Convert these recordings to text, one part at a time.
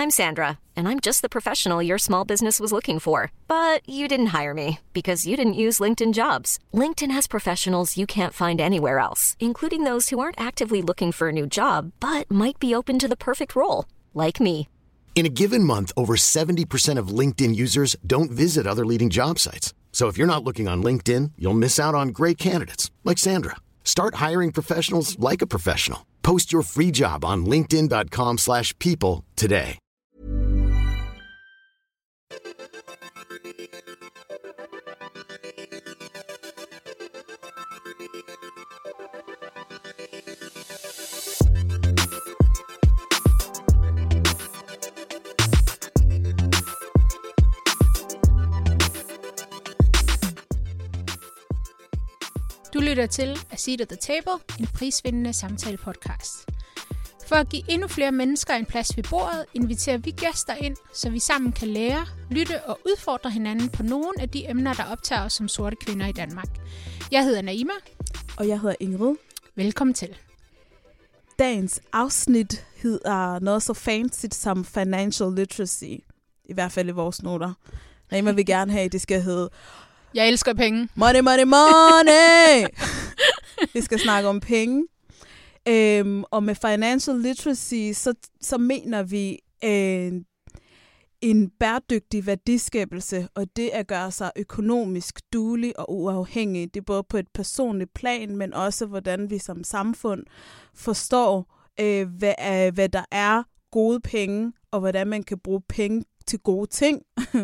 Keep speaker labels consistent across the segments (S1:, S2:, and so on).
S1: I'm Sandra, and I'm just the professional your small business was looking for. But you didn't hire me because you didn't use LinkedIn Jobs. LinkedIn has professionals you can't find anywhere else, including those who aren't actively looking for a new job, but might be open to the perfect role, like me.
S2: In a given month, over 70% of LinkedIn users don't visit other leading job sites. So if you're not looking on LinkedIn, you'll miss out on great candidates like Sandra. Start hiring professionals like a professional. Post your free job on linkedin.com/people today.
S3: Du lytter til A Seat at the Table, en prisvindende samtale-podcast. For at give endnu flere mennesker en plads ved bordet, inviterer vi gæster ind, så vi sammen kan lære, lytte og udfordre hinanden på nogle af de emner, der optager os som sorte kvinder i Danmark. Jeg hedder Naima.
S4: Og jeg hedder Ingrid.
S3: Velkommen til.
S4: Dagens afsnit hedder noget så fancy som financial literacy. I hvert fald i vores noter. Naima vil gerne have, at det skal hedde
S3: Jeg elsker penge.
S4: Money, money, money! Vi skal snakke om penge. Og med financial literacy, så mener vi en bæredygtig værdiskabelse, og det at gøre sig økonomisk duelig og uafhængig. Det er både på et personligt plan, men også hvordan vi som samfund forstår, hvad der er gode penge, og hvordan man kan bruge penge til gode ting.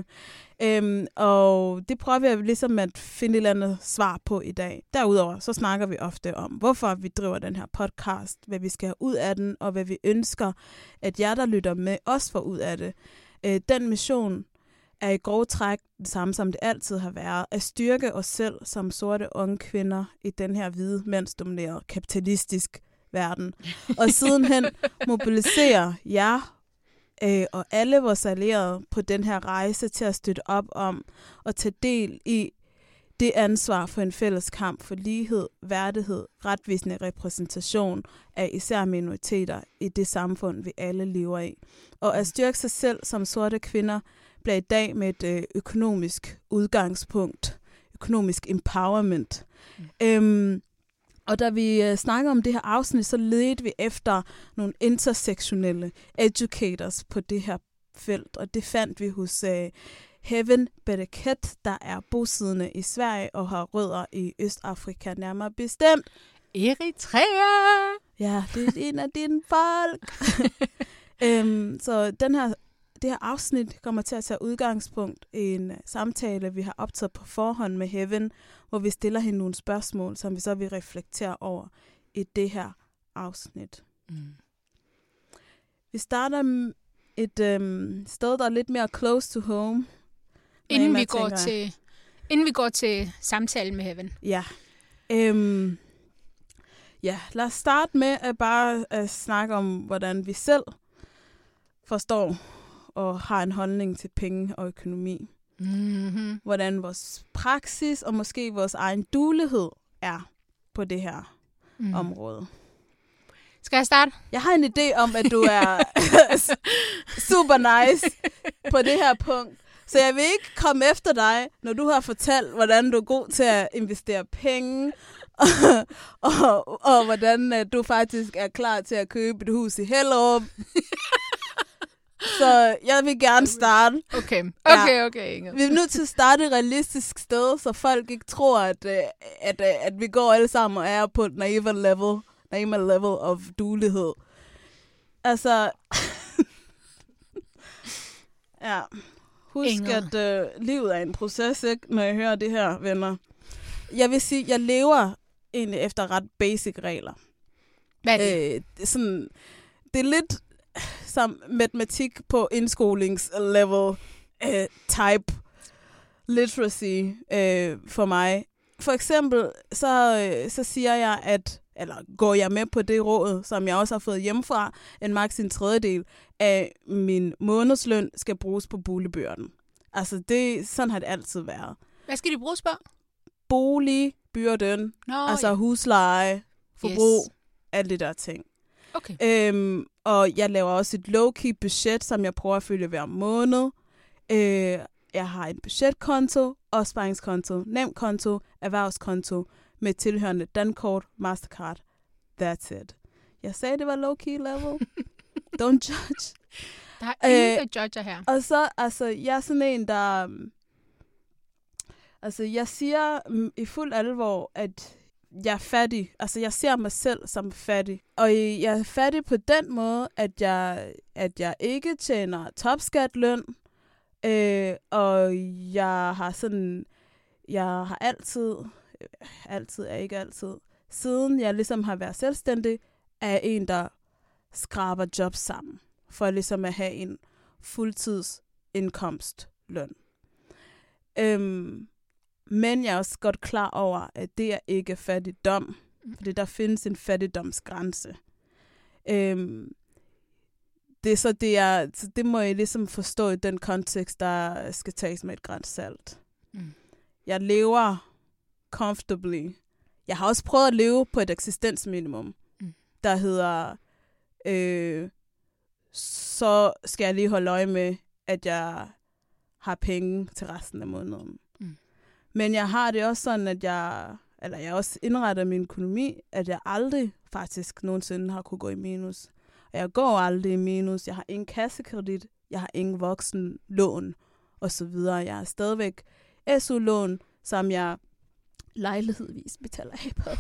S4: Og det prøver vi ligesom at finde et eller andet svar på i dag. Derudover så snakker vi ofte om, hvorfor vi driver den her podcast, hvad vi skal have ud af den, og hvad vi ønsker, at jer, der lytter med, også får ud af det. Den mission er i grove træk det samme, som det altid har været, at styrke os selv som sorte unge kvinder i den her hvide, mandsdominerede, kapitalistisk verden. Og sidenhen mobilisere jer og alle vores allierede på den her rejse til at støtte op om og tage del i det ansvar for en fælles kamp for lighed, værdighed, retvisende repræsentation af især minoriteter i det samfund, vi alle lever i. Og at styrke sig selv som sorte kvinder bliver i dag med et økonomisk udgangspunkt, økonomisk empowerment. Og da vi snakker om det her afsnit, så ledte vi efter nogle intersektionelle educators på det her felt. Og det fandt vi hos Heaven Bereket, der er bosiddende i Sverige og har rødder i Østafrika, nærmere bestemt
S3: Eritrea!
S4: Ja, det er en af dine folk. Så det her afsnit kommer til at tage udgangspunkt i en samtale, vi har optaget på forhånd med Heaven, hvor vi stiller hende nogle spørgsmål, som vi så vil reflektere over i det her afsnit. Vi starter et sted, der er lidt mere close to home.
S3: Inden vi går til samtalen med Heaven.
S4: Ja. Lad os starte med at snakke om, hvordan vi selv forstår og har en holdning til penge og økonomi. Mm-hmm. Hvordan vores praksis og måske vores egen duelighed er på det her område.
S3: Skal jeg starte?
S4: Jeg har en idé om, at du er super nice på det her punkt. Så jeg vil ikke komme efter dig, når du har fortalt, hvordan du er god til at investere penge, og hvordan du faktisk er klar til at købe et hus i Hellerup. Så jeg vil gerne starte.
S3: Okay, Inge.
S4: Vi er nødt til at starte et realistisk sted, så folk ikke tror, at vi går alle sammen og er på et naive level of duelighed. Altså, ja. Husk, at livet er en proces, ikke, når jeg hører det her, venner. Jeg vil sige, jeg lever egentlig efter ret basic regler.
S3: Hvad er det?
S4: Det er lidt som matematik på indskolingslevel type literacy for mig. For eksempel, så siger jeg, eller går jeg med på det råd, som jeg også har fået hjemmefra, en maks en tredjedel af min månedsløn skal bruges på boligbyrden. Altså, sådan har det altid været.
S3: Hvad skal de bruges på?
S4: Boligbyrden, altså husleje, forbrug, alle de der ting.
S3: Okay.
S4: Og jeg laver også et low-key budget, som jeg prøver at følge hver måned. Jeg har en budgetkonto, opsparingskonto, nemkonto, erhvervskonto med tilhørende dankort, Mastercard. That's it. Jeg sagde, det var low-key level. Don't judge.
S3: Der er ingen, der judger her.
S4: Og så, jeg er sådan en, der... jeg siger i fuld alvor, at jeg er fattig. Altså, jeg ser mig selv som fattig. Og jeg er fattig på den måde, at jeg ikke tjener topskatløn. Og jeg har altid, siden jeg ligesom har været selvstændig, er en, der skraber jobs sammen, for ligesom at have en fuldtidsindkomstløn. Men jeg er også godt klar over, at det er ikke fattigdom, fordi der findes en fattigdomsgrænse. Det må jeg ligesom forstå i den kontekst, der skal tages med et gran salt. Jeg lever comfortably. Jeg har også prøvet at leve på et eksistensminimum, der hedder, så skal jeg lige holde øje med, at jeg har penge til resten af måneden. Men jeg har det også sådan, at jeg også indretter min økonomi, at jeg aldrig faktisk nogensinde har kunne gå i minus. Og jeg går aldrig i minus. Jeg har ingen kassekredit. Jeg har ingen voksenlån og så videre. Jeg har stadigvæk SU-lån, som jeg lejlighedsvis betaler af på.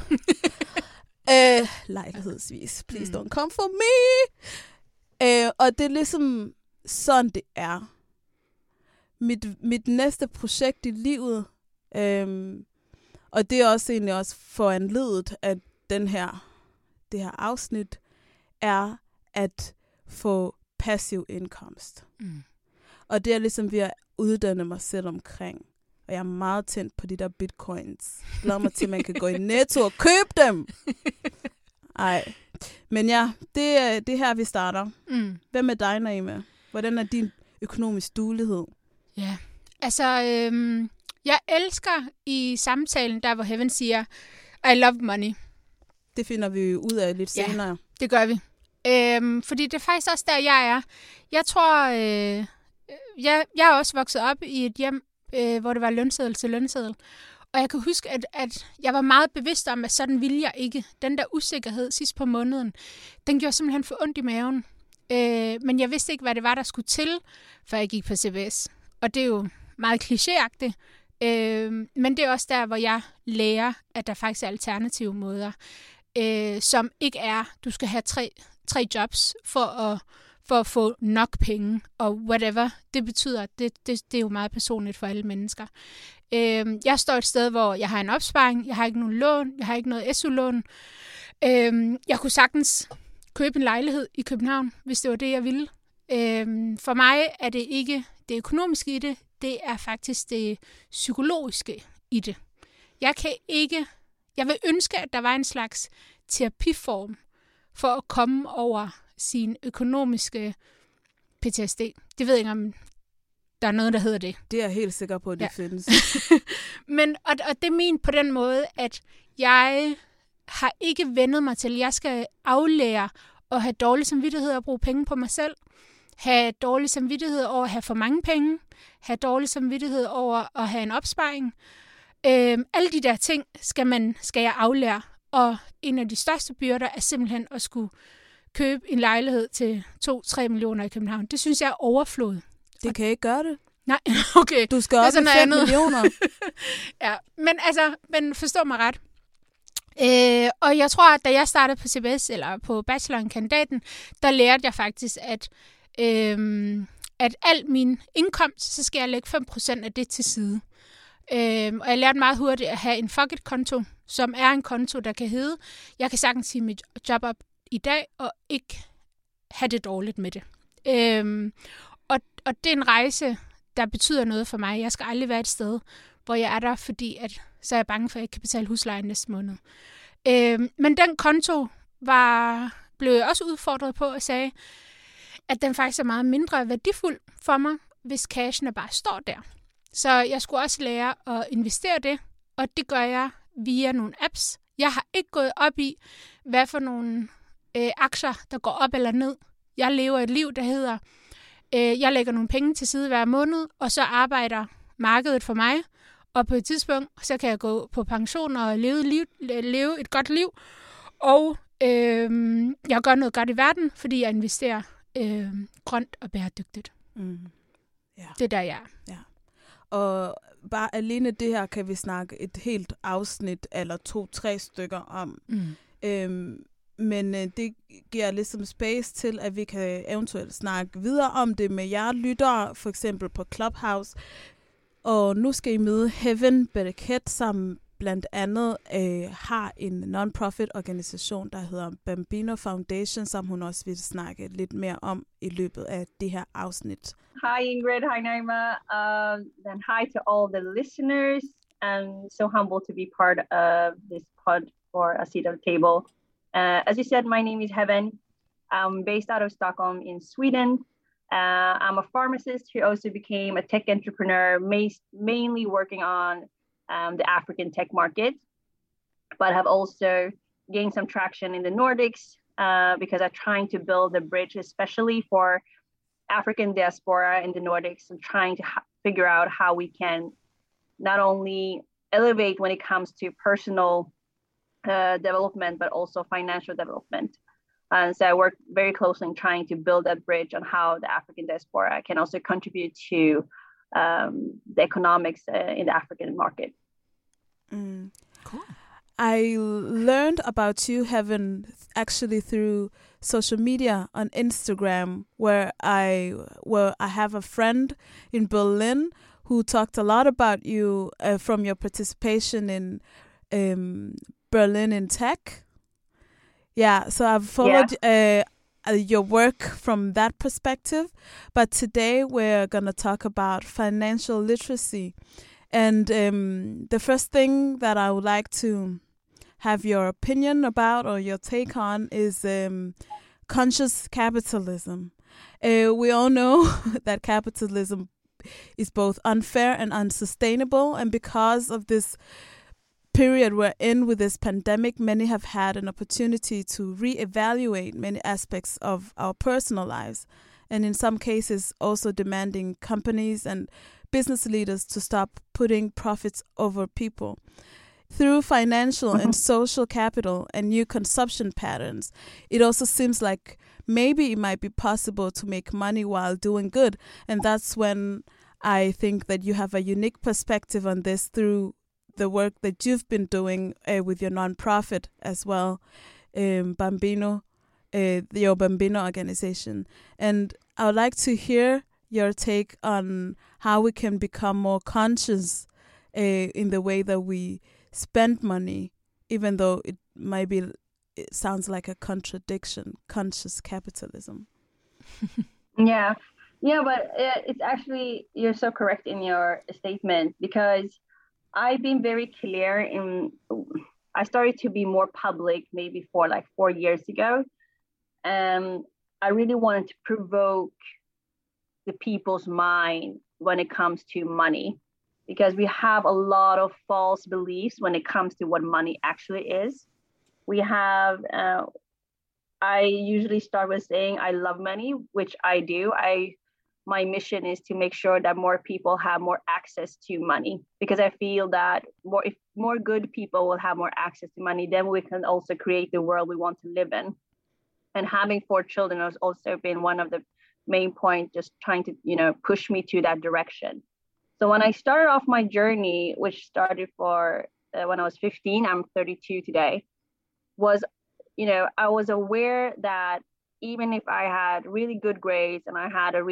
S4: Lejlighedsvis. Please don't come for me. Og det er ligesom sådan, det er. Mit næste projekt i livet, og det er også egentlig også foranledet af det her afsnit, er at få passiv indkomst. Og det er ligesom ved at uddanne mig selv omkring. Og jeg er meget tændt på de der bitcoins. Glæder mig til, at man kan gå i Netto og købe dem. Ej. Men ja, det er her, vi starter. Hvem er dig, Naima? Hvordan er din økonomisk duelighed?
S3: Ja, altså, jeg elsker i samtalen, der hvor Heaven siger, I love money.
S4: Det finder vi ud af lidt senere.
S3: Det gør vi. Fordi det er faktisk også der, jeg er. Jeg tror, jeg er også vokset op i et hjem, hvor det var lønseddel til lønseddel. Og jeg kan huske, at jeg var meget bevidst om, at sådan ville jeg ikke. Den der usikkerhed sidst på måneden, den gjorde simpelthen for ondt i maven. Men jeg vidste ikke, hvad det var, der skulle til, før jeg gik på CBS. Og det er jo meget klichéagtigt. Men det er også der, hvor jeg lærer, at der faktisk er alternative måder. Som ikke er, du skal have tre jobs for at få nok penge, og whatever det betyder, det er jo meget personligt for alle mennesker. Jeg står et sted, hvor jeg har en opsparing, jeg har ikke nogen lån, jeg har ikke noget SU-lån. Jeg kunne sagtens købe en lejlighed i København, hvis det var det, jeg ville. For mig er det ikke det økonomiske i det, det er faktisk det psykologiske i det. Jeg vil ønske, at der var en slags terapiform for at komme over sin økonomiske PTSD. Det ved jeg ikke, om der er noget, der hedder det.
S4: Det er jeg helt sikker på, at det findes.
S3: Men, og det er min på den måde, at jeg har ikke vendet mig til, at jeg skal aflære at have dårlig samvittighed at bruge penge på mig selv. Have dårlig samvittighed over at have for mange penge. Have dårlig samvittighed over at have en opsparing. Alle de der ting skal jeg aflære. Og en af de største byrder er simpelthen at skulle købe en lejlighed til 2-3 millioner i København. Det synes jeg er overflod.
S4: Det kan ikke gøre det.
S3: Nej, okay.
S4: Du skal op i 5 millioner.
S3: Ja, men forstå mig ret. Og jeg tror, at da jeg startede på CBS, eller på bacheloren-kandidaten, der lærte jeg faktisk, at al min indkomst, så skal jeg lægge 5% af det til side. Og jeg lærte meget hurtigt at have en fuck it-konto, som er en konto, der kan hedde, jeg kan sagtens sige mit job op i dag, og ikke have det dårligt med det. Og det er en rejse, der betyder noget for mig. Jeg skal aldrig være et sted, hvor jeg er der, fordi så er jeg bange for, at jeg ikke kan betale huslejen næste måned. Men den konto blev jeg også udfordret på og sagde, at den faktisk er meget mindre værdifuld for mig, hvis cashen bare står der. Så jeg skulle også lære at investere det, og det gør jeg via nogle apps. Jeg har ikke gået op i, hvad for nogle aktier, der går op eller ned. Jeg lever et liv, der hedder, jeg lægger nogle penge til side hver måned, og så arbejder markedet for mig. Og på et tidspunkt, så kan jeg gå på pension og leve et godt liv. Og jeg gør noget godt i verden, fordi jeg investerer grønt og bæredygtigt.
S4: Ja.
S3: Det er der, jeg er.
S4: Ja. Og bare alene det her kan vi snakke et helt afsnit eller 2-3 stykker om. Men det giver ligesom space til, at vi kan eventuelt snakke videre om det med jer lyttere, for eksempel på Clubhouse. Og nu skal I møde Heaven Bereket, som blandt andet har en non-profit organisation, der hedder Bambino Foundation, som hun også vil snakke lidt mere om i løbet af det her afsnit.
S5: Hi Ingrid, hi Naima, and hi to all the listeners. I'm so humbled to be part of this pod for A Seat at the Table. As you said, my name is Heaven. I'm based out of Stockholm in Sweden. I'm a pharmacist who also became a tech entrepreneur, mainly working on the African tech market, but have also gained some traction in the Nordics because I'm trying to build a bridge, especially for African diaspora in the Nordics, and trying to figure out how we can not only elevate when it comes to personal development, but also financial development. And so I work very closely in trying to build that bridge on how the African diaspora can also contribute to the economics in the African market.
S4: Cool. I learned about you, Heaven, actually through social media on Instagram, where I have a friend in Berlin who talked a lot about you from your participation in Berlin in Tech. Yeah, so I've followed your work from that perspective. But today we're going to talk about financial literacy. And the first thing that I would like to have your opinion about or your take on is conscious capitalism. We all know that capitalism is both unfair and unsustainable. And because of this period we're in with this pandemic, many have had an opportunity to reevaluate many aspects of our personal lives, and in some cases also demanding companies and business leaders to stop putting profits over people. Through financial and social capital and new consumption patterns, it also seems like maybe it might be possible to make money while doing good. And that's when I think that you have a unique perspective on this through the work that you've been doing with your nonprofit as well, Bambino, your Bambino organization. And I would like to hear your take on how we can become more conscious in the way that we spend money, even though it sounds like a contradiction, conscious capitalism.
S5: Yeah, but it's actually, you're so correct in your statement, because I've been very clear I started to be more public maybe 4 years ago. I really wanted to provoke the people's mind when it comes to money, because we have a lot of false beliefs when it comes to what money actually is. We have, I usually start with saying I love money, which I do. My mission is to make sure that more people have more access to money, because I feel that if more good people will have more access to money, then we can also create the world we want to live in. And having 4 children has also been one of the main points, just trying to, push me to that direction. So when I started off my journey, which started when I was 15, I'm 32 today, I was aware that even if I had really good grades and I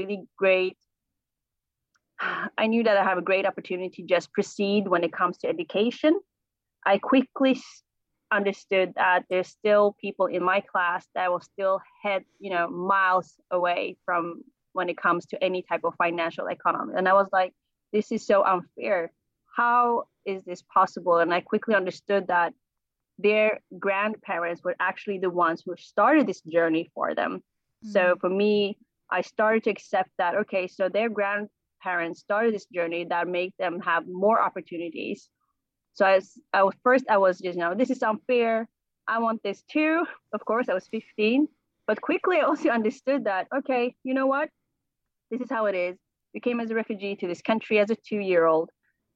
S5: knew that I have a great opportunity to just proceed when it comes to education, I quickly understood that there's still people in my class that will still head, miles away from when it comes to any type of financial economy. And I was like, this is so unfair. How is this possible? And I quickly understood that their grandparents were actually the ones who started this journey for them. Mm-hmm. So for me, I started to accept that, okay, so their grandparents started this journey that made them have more opportunities. So I was just, this is unfair. I want this too. Of course, I was 15, but quickly I also understood that, okay, you know what? This is how it is. We came as a refugee to this country as a 2-year-old,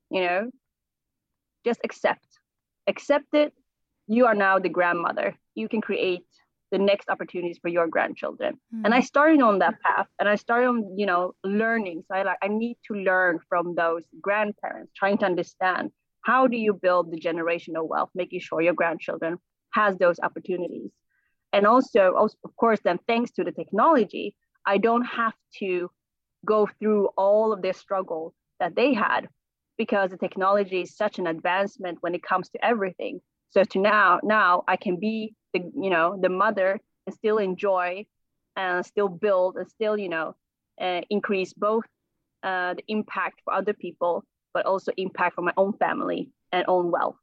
S5: just accept it. You are now the grandmother. You can create the next opportunities for your grandchildren. And I started on that path, and I started on, learning. So I need to learn from those grandparents, trying to understand how do you build the generational wealth, making sure your grandchildren has those opportunities. And also, of course, then thanks to the technology, I don't have to go through all of their struggle that they had, because the technology is such an advancement when it comes to everything. So to now I can be the mother and still enjoy and still build and still, increase both the impact for other people, but also impact for my own family and own wealth.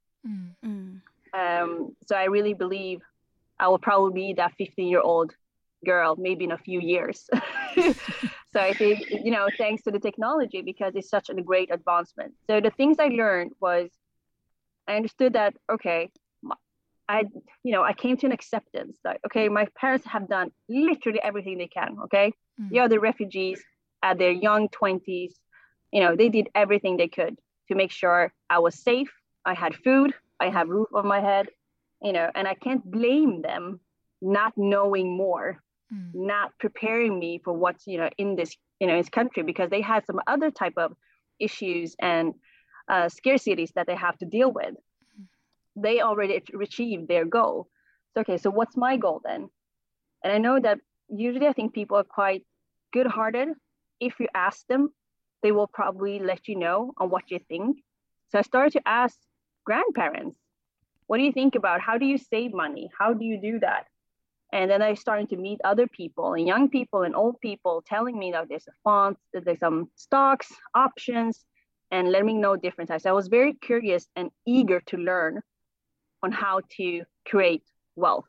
S5: So I really believe I will probably be that 15-year-old girl, maybe in a few years. So I think, thanks to the technology, because it's such a great advancement. So the things I learned was, I understood that, okay, I came to an acceptance that, okay, my parents have done literally everything they can. Okay. The refugees at their young 20s, they did everything they could to make sure I was safe. I had food, I have roof on my head, and I can't blame them not knowing more, not preparing me for what's, in this, this country, because they had some other type of issues and scarcities that they have to deal with. They already achieved their goal. So, okay, so what's my goal then? And I know that usually I think people are quite good-hearted. If you ask them, they will probably let you know on what you think. So I started to ask grandparents, what do you think about? How do you save money? How do you do that? And then I started to meet other people, and young people and old people, telling me that there's a fund, that there's some stocks, options, and letting me know different types. I was very curious and eager to learn on how to create wealth.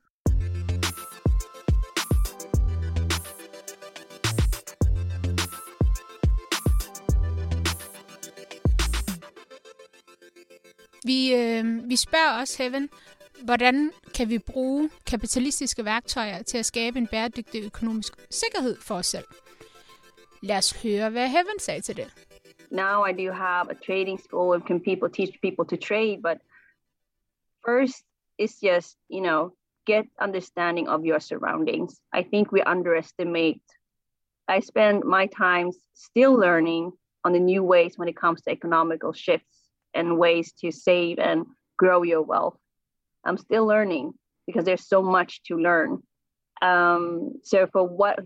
S3: Vi spørger også Heaven, hvordan kan vi bruge kapitalistiske værktøjer til at skabe en bæredygtig økonomisk sikkerhed for os selv? Lad os høre, hvad Heaven sagde til det.
S5: Now I do have a trading school and can teach people to trade, but first it's just, get understanding of your surroundings. I think we underestimate. I spend my time still learning on the new ways when it comes to economical shifts and ways to save and grow your wealth. I'm still learning because there's so much to learn. So for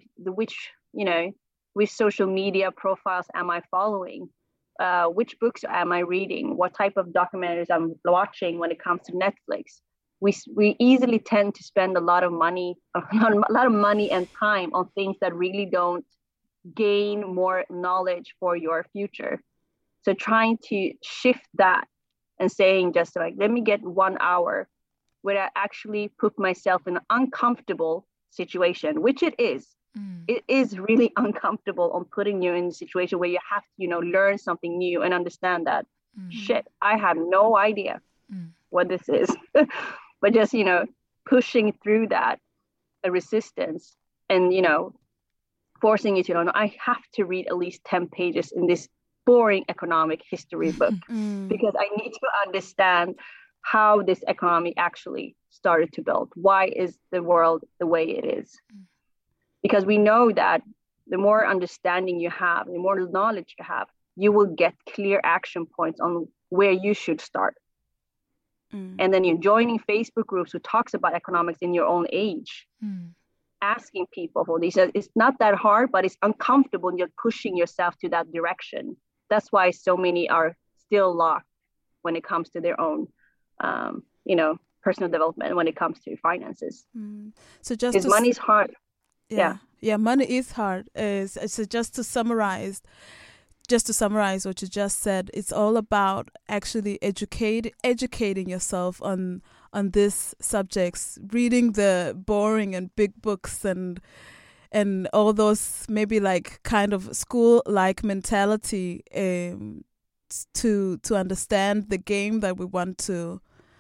S5: which social media profiles am I following? Which books am I reading? What type of documentaries I'm watching when it comes to Netflix? We easily tend to spend a lot of money and time on things that really don't gain more knowledge for your future. So trying to shift that and saying just like, let me get 1 hour where I actually put myself in an uncomfortable situation, which it is. It is really uncomfortable on putting you in a situation where you have to, learn something new and understand that, shit, I have no idea what this is. But just, pushing through that resistance and, forcing you to know, I have to read at least 10 pages in this boring economic history book because I need to understand how this economy actually started to build. Why is the world the way it is? Because we know that the more understanding you have, the more knowledge you have, you will get clear action points on where you should start. And then you're joining Facebook groups who talks about economics in your own age, asking people for these. It's not that hard, but it's uncomfortable and you're pushing yourself to that direction. That's why so many are still locked when it comes to their own, personal development, when it comes to finances.
S4: So just
S5: because money is hard.
S4: Yeah, money is hard. So just to summarize what you just said, it's all about actually educating yourself on these subjects, reading the boring and big books and all those maybe like kind of school-like mentality to understand the game that we want to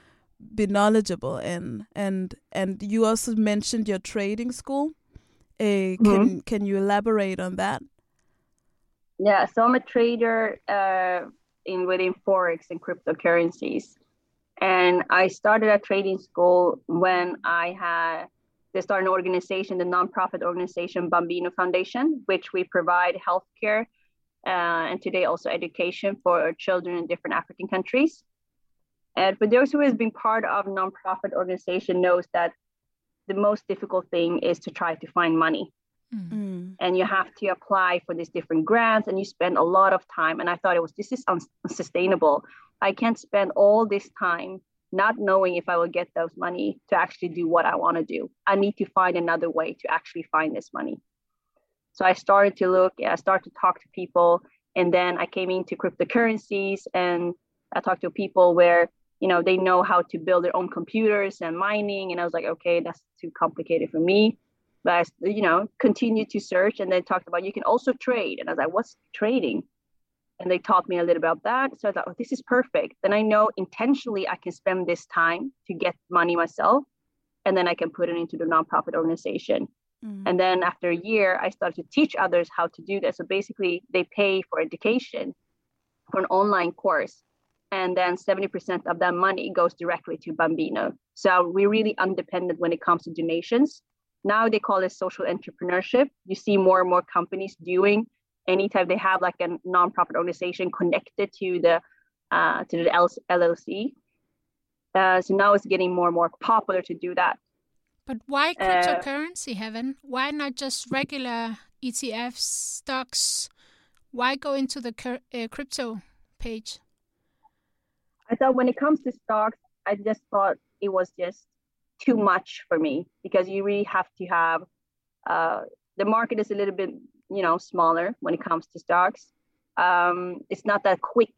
S4: be knowledgeable in. And you also mentioned your trading school. Can you elaborate on that?
S5: Yeah, so I'm a trader within Forex and cryptocurrencies. And I started a trading school when they started an organization, the nonprofit organization Bambino Foundation, which we provide healthcare and today also education for children in different African countries. And for those who has been part of a nonprofit organization knows that the most difficult thing is to try to find money. And you have to apply for these different grants and you spend a lot of time. And I thought this is unsustainable. I can't spend all this time not knowing if I will get those money to actually do what I want to do. I need to find another way to actually find this money. So I started to look, I started to talk to people, and then I came into cryptocurrencies and I talked to people where, they know how to build their own computers and mining. And I was like, okay, that's too complicated for me. But I, continued to search and then talked about, you can also trade. And I was like, what's trading? And they taught me a little about that. So I thought, this is perfect. Then I know intentionally I can spend this time to get money myself. And then I can put it into the nonprofit organization. And then after a year, I started to teach others how to do that. So basically, they pay for education for an online course. And then 70% of that money goes directly to Bambino. So we're really independent when it comes to donations. Now they call it social entrepreneurship. You see more and more companies doing anytime they have like a nonprofit organization connected to the LLC. So now it's getting more and more popular to do that.
S3: But why cryptocurrency, Heaven? Why not just regular ETFs, stocks? Why go into the crypto page?
S5: I thought when it comes to stocks, I just thought it was just too much for me because you really have to have the market is a little bit, smaller when it comes to stocks. It's not that quick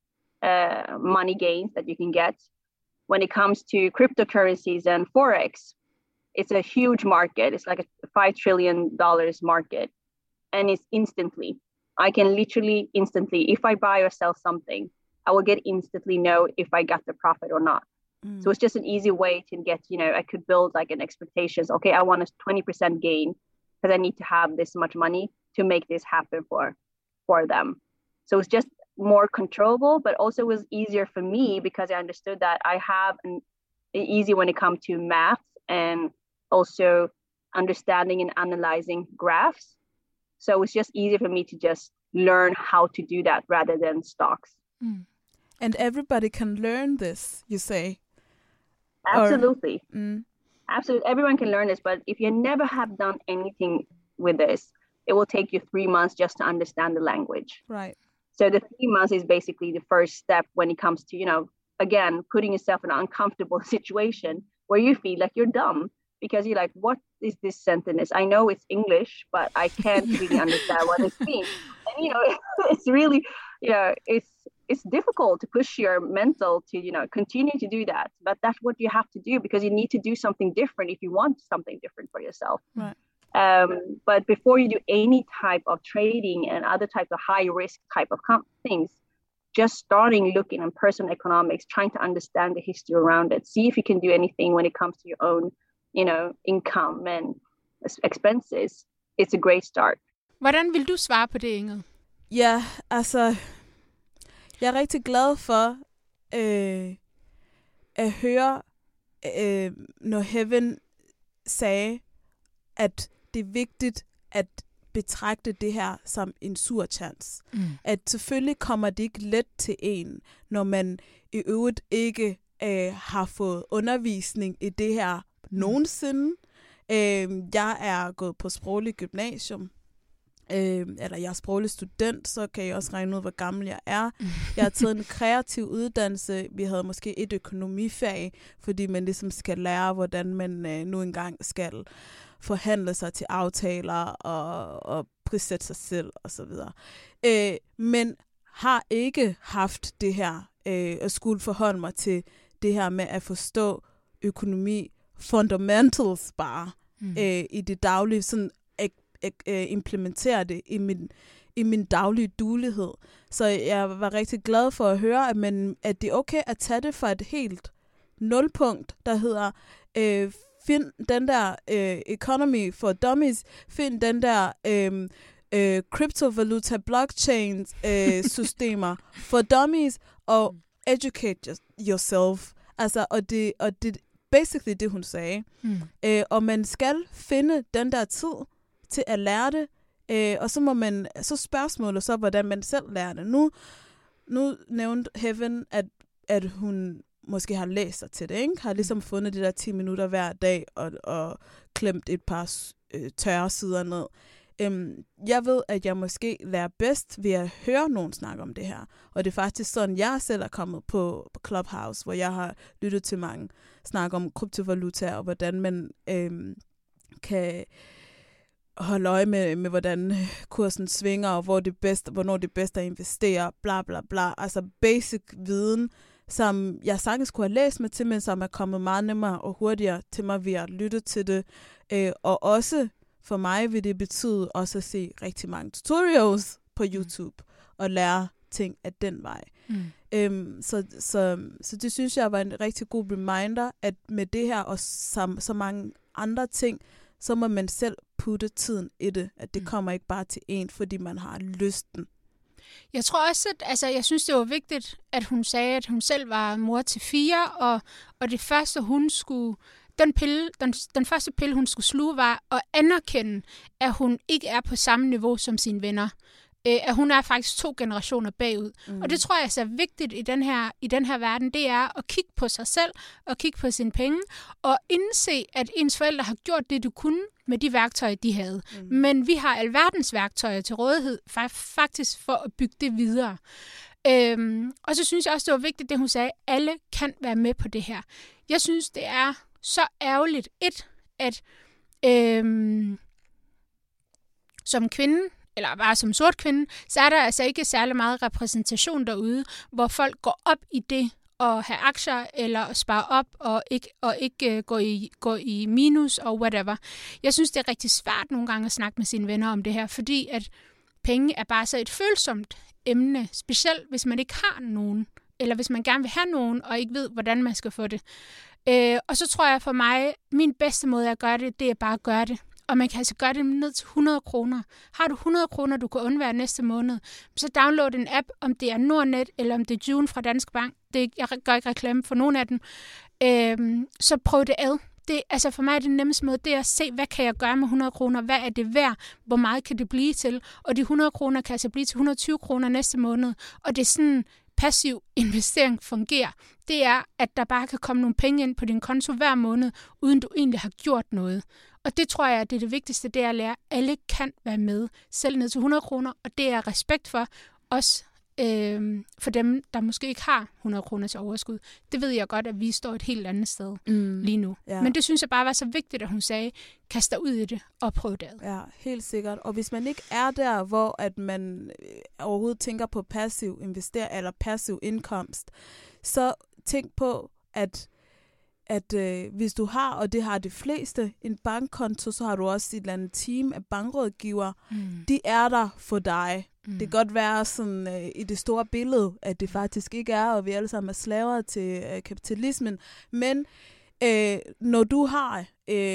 S5: money gains that you can get. When it comes to cryptocurrencies and Forex, it's a huge market. It's like a $5 trillion market. And it's instantly. I can literally instantly, if I buy or sell something, I will get instantly know if I got the profit or not. So it's just an easy way to get, I could build like an expectations. Okay, I want a 20% gain because I need to have this much money to make this happen for them. So it's just more controllable, but also it was easier for me because I understood that I have an easy when it comes to math and also understanding and analyzing graphs. So it's just easier for me to just learn how to do that rather than stocks.
S4: And everybody can learn this, you say?
S5: Absolutely. Absolutely. Everyone can learn this, but if you never have done anything with this, it will take you 3 months just to understand the language.
S4: Right.
S5: So the 3 months is basically the first step when it comes to, again, putting yourself in an uncomfortable situation where you feel like you're dumb because you're like, what is this sentence? I know it's English, but I can't really understand what it means. And, it's really, it's difficult to push your mental to, continue to do that. But that's what you have to do because you need to do something different if you want something different for yourself.
S4: Right.
S5: But before you do any type of trading and other types of high risk type of things, just starting looking at personal economics, trying to understand the history around it, see if you can do anything when it comes to your own, income and expenses. It's a great start.
S3: Hvordan vil du svare på det, Ingrid?
S4: Ja, altså, jeg er rigtig glad for at høre, når Heaven sagde, at det er vigtigt at betragte det her som en sur chance. At selvfølgelig kommer det ikke let til en, når man i øvrigt ikke har fået undervisning i det her nogensinde. Jeg er gået på sproglig gymnasium, eller jeg er sproglig student, så kan jeg også regne ud, hvor gammel jeg er. Jeg har taget en kreativ uddannelse. Vi havde måske et økonomifag, fordi man ligesom skal lære, hvordan man nu engang skal forhandle sig til aftaler og prissætte sig selv osv. Men har ikke haft det her, at skulle forholde mig til det her med at forstå økonomi, fundamentals bare, i det daglige, sådan implementere det i min daglige duelighed. Så jeg var rigtig glad for at høre, at det er okay at tage det fra et helt nulpunkt, der hedder find den der economy for dummies, find den der kryptovaluta blockchain systemer for dummies, og educate yourself. Altså, og det basically det, hun sagde. Og man skal finde den der tid til at lære det, og så spørgsmålet så, hvordan man selv lærer det. Nu nævnte Heaven, at hun måske har læst sig til det, ikke? Har ligesom fundet de der 10 minutter hver dag og klemt et par tørre sider ned. Jeg ved, at jeg måske lærer bedst ved at høre nogen snakke om det her. Og det er faktisk sådan, jeg selv er kommet på Clubhouse, hvor jeg har lyttet til mange snakke om kryptovaluta, og hvordan man kan holde øje med, hvordan kursen svinger, og hvornår det er bedst at investere, bla bla bla. Altså basic viden, som jeg sagtens kunne have læst mig til, men som er kommet meget nemmere og hurtigere til mig ved at lytte til det. Og også for mig vil det betyde også at se rigtig mange tutorials på YouTube og lære ting af den vej. Så det synes jeg var en rigtig god reminder, at med det her og så mange andre ting, så må man selv putte tiden i det. At det kommer ikke bare til en, fordi man har lysten.
S3: Jeg tror også, at jeg synes, det var vigtigt, at hun sagde, at hun selv var mor til 4, og det første, hun skulle... Den første pille, hun skulle sluge, var at anerkende, at hun ikke er på samme niveau som sine venner. At hun er faktisk 2 generationer bagud. Og det tror jeg er vigtigt i den her verden, det er at kigge på sig selv, og kigge på sine penge, og indse, at ens forældre har gjort det, du kunne med de værktøjer, de havde. Men vi har alverdens værktøjer til rådighed, faktisk for at bygge det videre. Og så synes jeg også, det var vigtigt, det hun sagde, alle kan være med på det her. Jeg synes, det er så ærgerligt, at som kvinde, eller bare som sort kvinde, så er der altså ikke særlig meget repræsentation derude, hvor folk går op i det at have aktier, eller spare op, og ikke gå i minus, og whatever. Jeg synes, det er rigtig svært nogle gange at snakke med sine venner om det her, fordi at penge er bare så et følsomt emne, specielt hvis man ikke har nogen, eller hvis man gerne vil have nogen, og ikke ved, hvordan man skal få det. Og så tror jeg for mig, min bedste måde at gøre det, det er bare at gøre det. Og man kan altså gøre det ned til 100 kroner. Har du 100 kroner, du kan undvære næste måned, så download en app, om det er Nordnet, eller om det er June fra Danske Bank. Jeg gør ikke reklame for nogen af dem. Så prøv det ad. Altså for mig er det nemmeste måde, det er at se, hvad kan jeg gøre med 100 kroner? Hvad er det værd? Hvor meget kan det blive til? Og de 100 kroner kan altså blive til 120 kroner næste måned. Og det er sådan, passiv investering fungerer. Det er, at der bare kan komme nogle penge ind på din konto hver måned, uden du egentlig har gjort noget. Og det tror jeg, det er det vigtigste, det er at lære. Alle kan være med, selv ned til 100 kroner, og det er respekt for os, for dem, der måske ikke har 100 kroner til overskud. Det ved jeg godt, at vi står et helt andet sted lige nu. Ja. Men det synes jeg bare var så vigtigt, at hun sagde, kast dig ud i det og prøv det.
S4: Ja, helt sikkert. Og hvis man ikke er der, hvor at man overhovedet tænker på passiv investering eller passiv indkomst, så tænk på, at hvis du har, og det har de fleste, en bankkonto, så har du også et eller andet team af bankrådgiver. De er der for dig. Det kan godt være sådan i det store billede, at det faktisk ikke er, og vi alle sammen er slaver til kapitalismen. Men når du har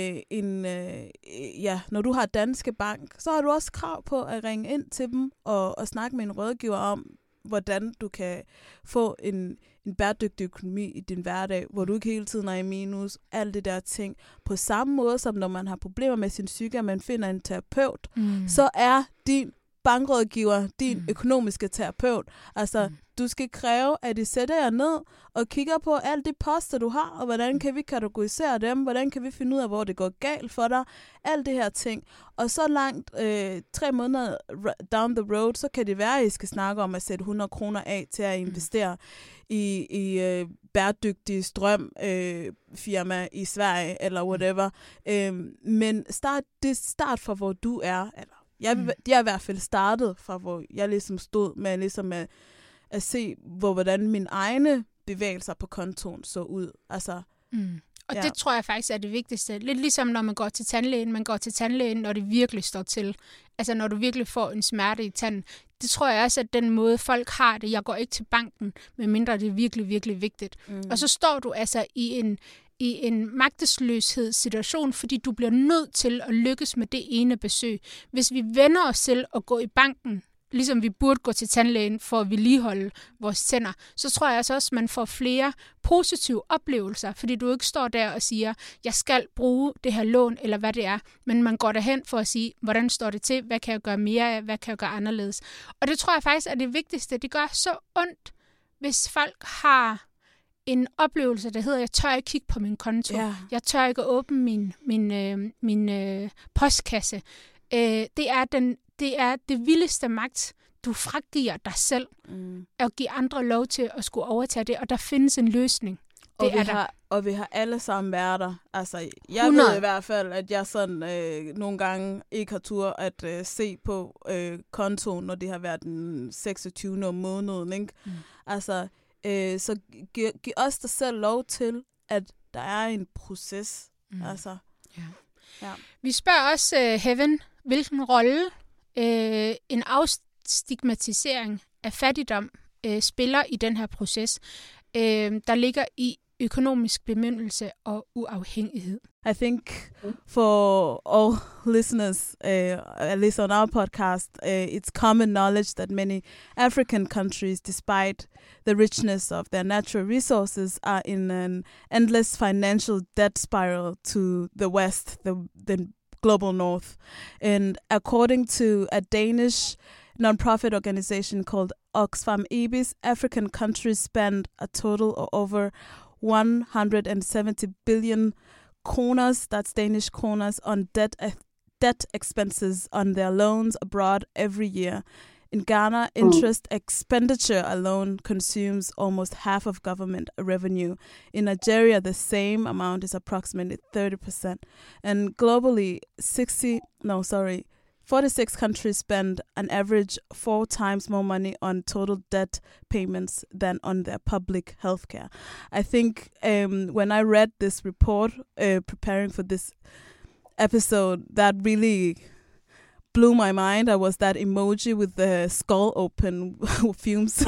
S4: når du har Danske Bank, så har du også krav på at ringe ind til dem og snakke med en rådgiver om, hvordan du kan få en bæredygtig økonomi i din hverdag, hvor du ikke hele tiden er i minus, alt det der ting. På samme måde som når man har problemer med sin psyke, og man finder en terapeut, så er din bankrådgiver din økonomiske terapeut. Altså, du skal kræve, at de sætter jer ned og kigger på alle de poster, du har, og hvordan kan vi kategorisere dem, hvordan kan vi finde ud af, hvor det går galt for dig, alt det her ting. Og så langt 3 måneder down the road, så kan det være, at I skal snakke om at sætte 100 kroner af til at investere i bæredygtig strømfirma i Sverige, eller whatever. Men start fra, hvor du er, eller jeg er i hvert fald startet fra, hvor jeg ligesom stod med ligesom at se, hvordan mine egne bevægelser på kontoen så ud. Altså.
S3: Og det tror jeg faktisk er det vigtigste. Lidt ligesom når man går til tandlægen. Man går til tandlægen, når det virkelig står til. Altså når du virkelig får en smerte i tanden. Det tror jeg også, at den måde folk har det. Jeg går ikke til banken, medmindre det er virkelig, virkelig vigtigt. Og så står du altså i en magtesløshedssituation, fordi du bliver nødt til at lykkes med det ene besøg. Hvis vi vender os til at gå i banken, ligesom vi burde gå til tandlægen for at vedligeholde vores tænder, så tror jeg altså også, at man får flere positive oplevelser, fordi du ikke står der og siger, jeg skal bruge det her lån, eller hvad det er, men man går derhen for at sige, hvordan står det til, hvad kan jeg gøre mere af, hvad kan jeg gøre anderledes. Og det tror jeg faktisk er det vigtigste. Det gør så ondt, hvis folk har en oplevelse, der hedder, jeg tør ikke kigge på min konto, jeg tør ikke åbne min postkasse. Det er det vildeste magt, du fragiver dig selv, at give andre lov til at skulle overtage det, og der findes en løsning.
S4: Og vi har alle sammen været der. Altså, jeg 100. Ved i hvert fald, at jeg sådan nogle gange ikke har tur at se på kontoen, når det har været den 26. om måneden. Ikke? Altså, så giv os dig selv lov til, at der er en proces. Altså, ja.
S3: Vi spørger også Heaven, hvilken rolle en afstigmatisering af fattigdom spiller i den her proces, der ligger i økonomisk bemyndigelse og uafhængighed.
S4: I think for all listeners, at least on our podcast, it's common knowledge that many African countries, despite the richness of their natural resources, are in an endless financial debt spiral to the West, the global North. And according to a Danish non-profit organization called Oxfam IBIS, African countries spend a total of over 170 billion kroners, that's Danish kroners, on debt expenses on their loans abroad every year. In Ghana, interest expenditure alone consumes almost half of government revenue. In Nigeria, the same amount is approximately 30%. And globally, 46 countries spend an average 4 times more money on total debt payments than on their public healthcare. I think when I read this report, preparing for this episode, that really blew my mind. I was that emoji with the skull open, fumes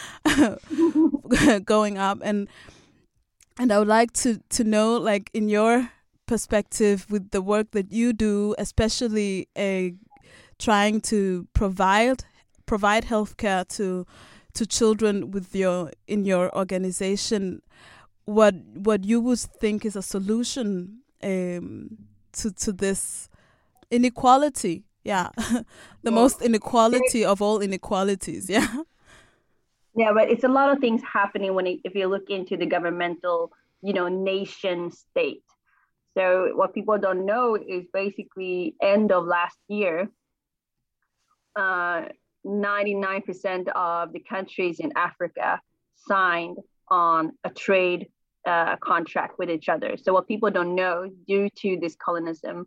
S4: going up, and I would like to know, like, in your perspective with the work that you do, especially trying to provide healthcare to children in your organization, what you would think is a solution to this inequality. Yeah, most inequality of all inequalities. Yeah.
S5: Yeah, but it's a lot of things happening if you look into the governmental, nation state. So what people don't know is basically end of last year, 99% of the countries in Africa signed on a trade contract with each other. So what people don't know, due to this colonialism,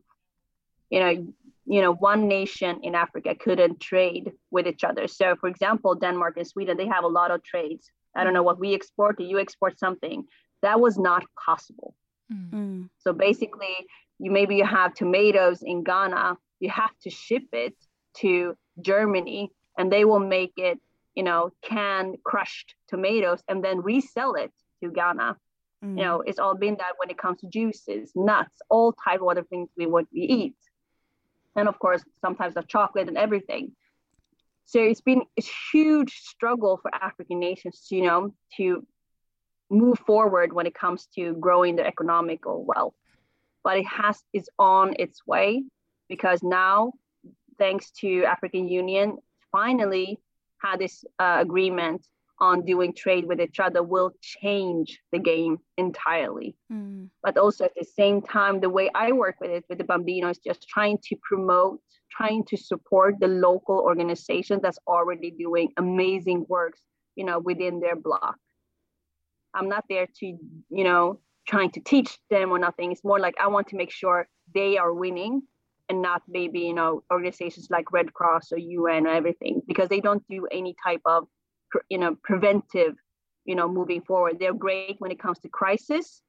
S5: one nation in Africa couldn't trade with each other. So, for example, Denmark and Sweden, they have a lot of trades. I don't know what we export, or you export something. That was not possible. So basically, you have tomatoes in Ghana, you have to ship it to Germany, and they will make it, canned, crushed tomatoes, and then resell it to Ghana. It's all been that when it comes to juices, nuts, all type of other things we eat. And of course, sometimes the chocolate and everything. So it's been a huge struggle for African nations, to move forward when it comes to growing their economical wealth. But it's on its way, because now, thanks to African Union, finally had this agreement on doing trade with each other, will change the game entirely. But also at the same time, the way I work with the Bambino, is just trying to promote, trying to support the local organization that's already doing amazing works, within their block. I'm not there to, trying to teach them or nothing. It's more like I want to make sure they are winning, and not maybe, organizations like Red Cross or UN or everything, because they don't do any type of, preventive, moving forward. They're great when it comes to crisis,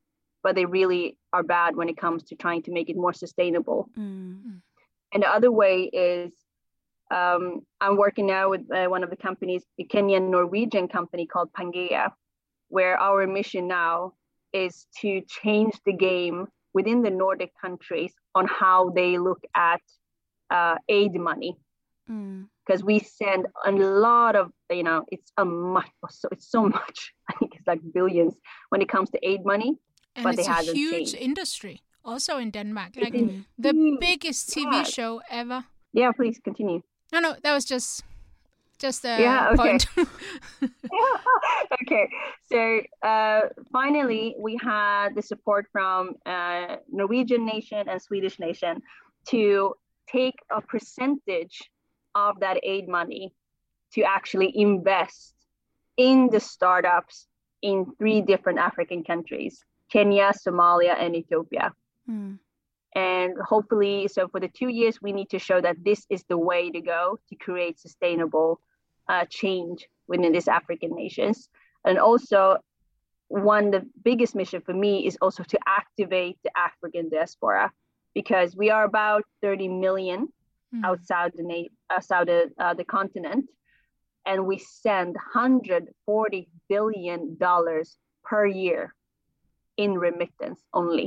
S5: but they really are bad when it comes to trying to make it more sustainable.
S4: Mm.
S5: And the other way is I'm working now with one of the companies, a Kenyan Norwegian company called Pangea, where our mission now is to change the game within the Nordic countries on how they look at aid money. Because we send a lot of, it's so much. I think it's like billions when it comes to aid money.
S3: And
S5: but
S3: it's
S5: it
S3: a
S5: hasn't
S3: huge
S5: changed.
S3: industry, also in Denmark. Like
S5: It's
S3: the
S5: huge.
S3: biggest TV show ever.
S5: Yeah, please continue.
S3: No, that was just a
S5: Yeah, okay.
S3: point.
S5: Okay, so finally we had the support from Norwegian nation and Swedish nation to take a percentage of that aid money to actually invest in the startups in 3 different African countries: Kenya, Somalia, and Ethiopia. And hopefully, so for the 2 years, we need to show that this is the way to go to create sustainable change within these African nations. And also, the biggest mission for me is also to activate the African diaspora, because we are about 30 million outside the continent, and we send $140 billion per year in remittance only.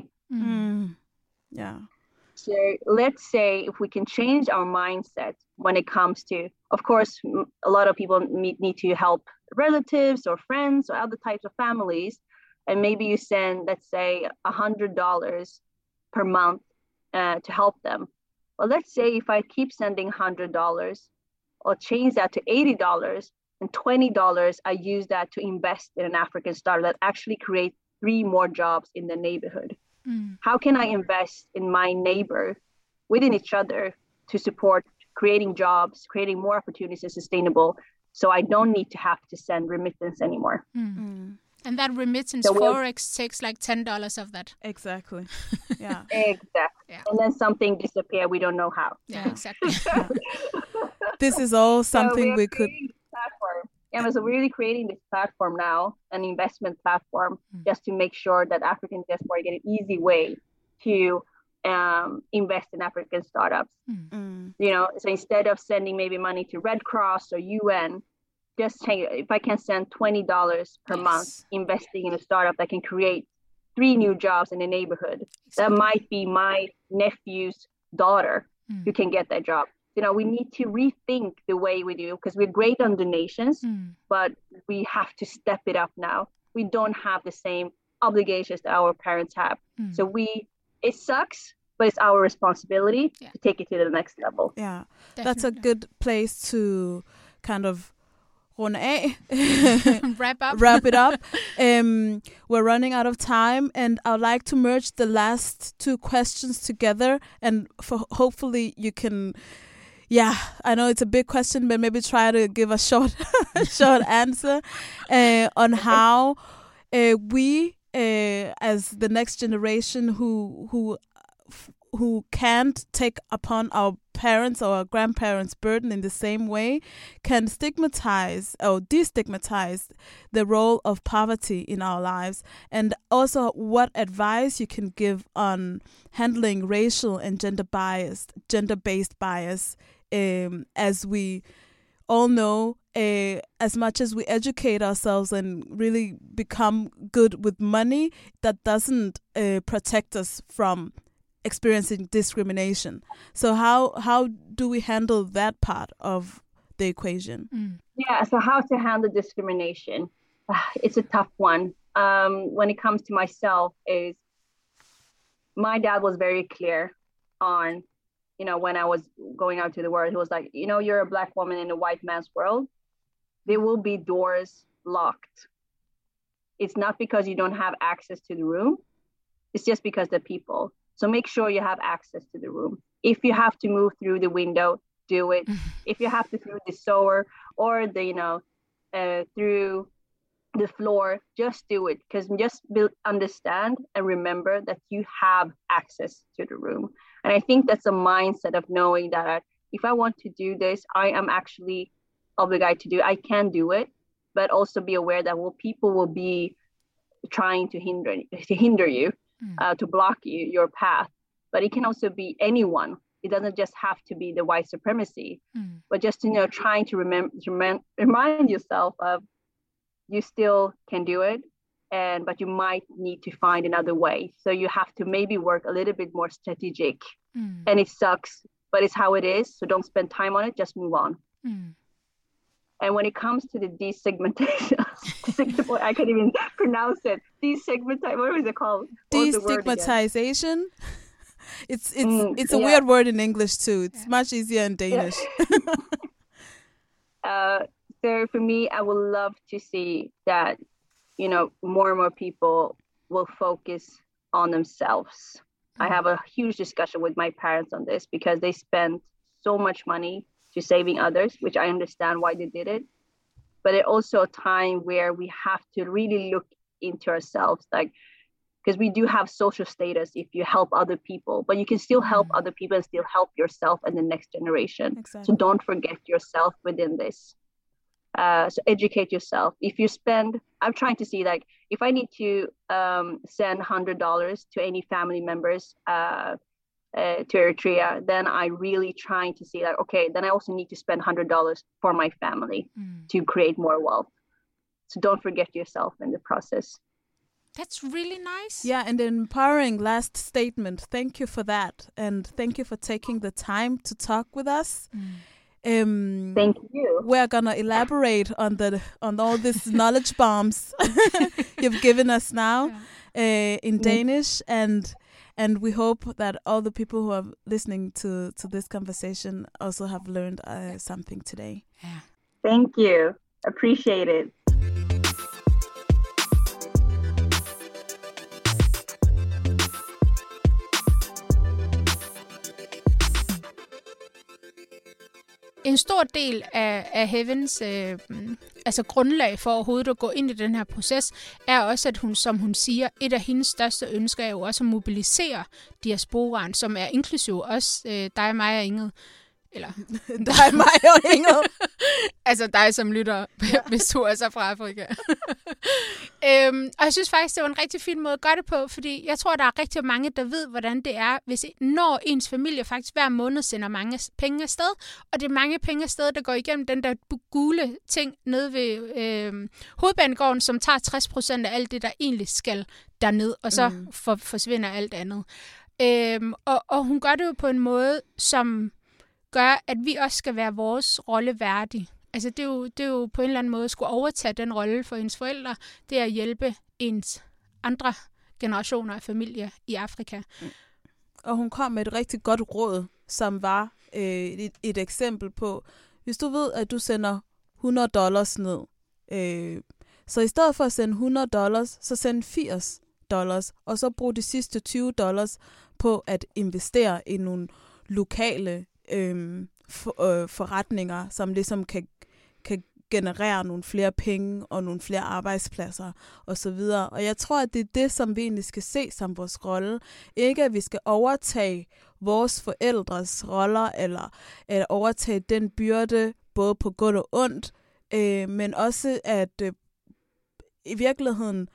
S4: Yeah.
S5: So let's say if we can change our mindset when it comes to, of course, a lot of people need to help relatives or friends or other types of families. And maybe you send, let's say, $100 per month to help them. Well, let's say if I keep sending $100, I'll change that to $80, and $20 I use that to invest in an African startup that actually creates 3 more jobs in the neighborhood. How can I invest in my neighbor within each other to support creating jobs, creating more opportunities and sustainable, so I don't need to have to send remittance anymore?
S3: And that remittance Forex takes like $10 of that.
S4: Exactly. Yeah.
S5: Exactly.
S3: Yeah.
S5: And then something disappear. We don't know how.
S3: Yeah, exactly.
S4: This is all something we could.
S5: Platform. Yeah, so we're really creating this platform now, an investment platform, just to make sure that African diaspora get an easy way to invest in African startups. So instead of sending maybe money to Red Cross or UN, just say if I can send $20 per month investing in a startup that can create 3 new jobs in the neighborhood, that might be my nephew's daughter who can get that job. We need to rethink the way we do, because we're great on donations, but we have to step it up now. We don't have the same obligations that our parents have. So it sucks, but it's our responsibility to take it to the next level.
S4: Yeah, that's a good place to kind of runde af. Wrap it up. We're running out of time, and I'd like to merge the last 2 questions together, and hopefully you can. Yeah, I know it's a big question, but maybe try to give a short answer on how we, as the next generation who can't take upon our parents or our grandparents' burden in the same way, can stigmatize or destigmatize the role of poverty in our lives, and also what advice you can give on handling racial and gender-based bias. As we all know, as much as we educate ourselves and really become good with money, that doesn't protect us from experiencing discrimination. So how do we handle that part of the equation?
S5: Yeah, so how to handle discrimination? It's a tough one. When it comes to myself, is my dad was very clear on, when I was going out to the world, he was like, you're a Black woman in a white man's world. There will be doors locked. It's not because you don't have access to the room. It's just because the people. So make sure you have access to the room. If you have to move through the window, do it. If you have to through the sewer or through the floor, just do it. Because just understand and remember that you have access to the room. And I think that's a mindset of knowing that if I want to do this, I am actually obligated to do it. I can do it, but also be aware that people will be trying to hinder you. to block your path. But it can also be anyone. It doesn't just have to be the white supremacy, but just, trying to remind yourself of you still can do it, but you might need to find another way. So you have to maybe work a little bit more strategic, and it sucks, but it's how it is. So don't spend time on it, just move on. And when it comes to the desegmentation, I can't even pronounce it. Desegmentation, what was it called?
S4: Destigmatization. It's a weird word in English too. It's much easier in Danish.
S5: So for me, I would love to see that, more and more people will focus on themselves. I have a huge discussion with my parents on this because they spend so much money to saving others, which I understand why they did it. But it's also a time where we have to really look into ourselves, because we do have social status if you help other people, but you can still help other people and still help yourself and the next generation. Exactly. So don't forget yourself within this. So educate yourself. If you spend, I'm trying to see, if I need to send $100 to any family members to Eritrea, then I really trying to see okay, then I also need to spend $100 for my family to create more wealth. So don't forget yourself in the process.
S3: That's really nice.
S4: Yeah, and an empowering last statement. Thank you for that. And thank you for taking the time to talk with us.
S5: Thank you.
S4: We're going to elaborate on all these knowledge bombs you've given us now in Danish. And we hope that all the people who are listening to this conversation also have learned something today.
S3: Yeah.
S5: Thank you. Appreciate it.
S3: En stor del af Heavens grundlag for overhovedet at gå ind i den her proces, er også, at hun, som hun siger, et af hendes største ønsker er jo også at mobilisere diasporaen, som er inklusiv også dig, mig og Ingrid. Eller
S4: dig, mig og Ingrid.
S3: Altså dig som lytter, hvis du er fra Afrika. Og jeg synes faktisk, det var en rigtig fin måde at gøre det på, fordi jeg tror, der er rigtig mange, der ved, hvordan det er, når ens familie faktisk hver måned sender mange penge afsted, og det er mange penge afsted, der går igennem den der gule ting nede ved hovedbanegården, som tager 60% af alt det, der egentlig skal derned, og så forsvinder alt andet. Og hun gør det jo på en måde, som gør, at vi også skal være vores rolle værdig. Altså det er jo på en eller anden måde skulle overtage den rolle for ens forældre, det er at hjælpe ens andre generationer af familie i Afrika.
S4: Og hun kom med et rigtig godt råd, som var et eksempel på, hvis du ved, at du sender $100 ned, så i stedet for at sende $100, så send $80, og så brug de sidste $20 på at investere i nogle lokale forretninger, som ligesom kan generere nogle flere penge og nogle flere arbejdspladser osv. Og jeg tror, at det er det, som vi egentlig skal se som vores rolle. Ikke at vi skal overtage vores forældres roller, eller overtage den byrde, både på godt og ondt, men også at i virkeligheden